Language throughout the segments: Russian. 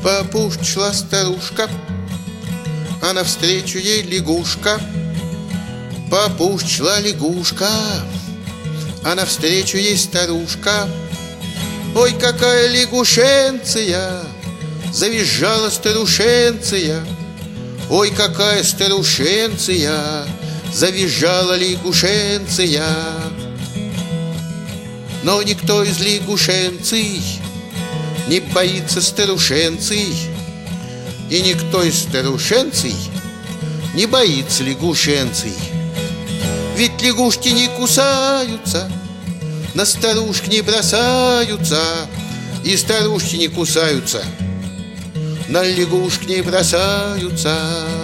По опушке шла старушка, а навстречу ей лягушка. По опушке шла лягушка, а навстречу ей старушка. Ой, какая лягушенция! Завизжала старушенция. Ой, какая старушенция! Завизжала лягушенция. Но никто из лягушенций не боится старушенций, и никто из старушенций не боится лягушенций. Ведь лягушки не кусаются, на старушек не бросаются, и старушки не кусаются, на лягушек не бросаются.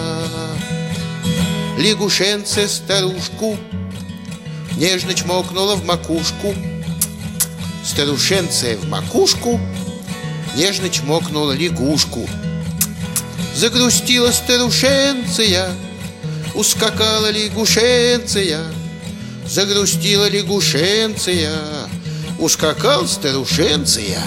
Лягушенция старушку нежно чмокнула в макушку. Старушенция в макушку нежно чмокнула лягушку. Загрустила старушенция, ускакала лягушенция. Загрустила лягушенция, ускакала старушенция.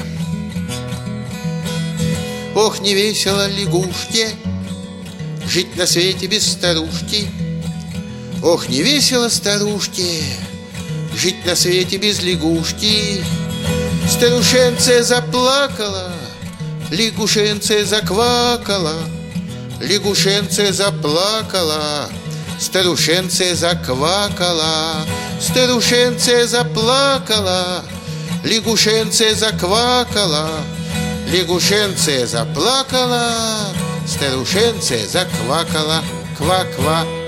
Ох, не весело лягушке жить на свете без старушки. Ох, не весело старушке жить на свете без лягушки. Старушенция заплакала, лягушенция заквакала. Лягушенция заплакала, старушенция заквакала. Старушенция заплакала, лягушенция заквакала. Лягушенция заплакала, старушенция заквакала. Ква-ква.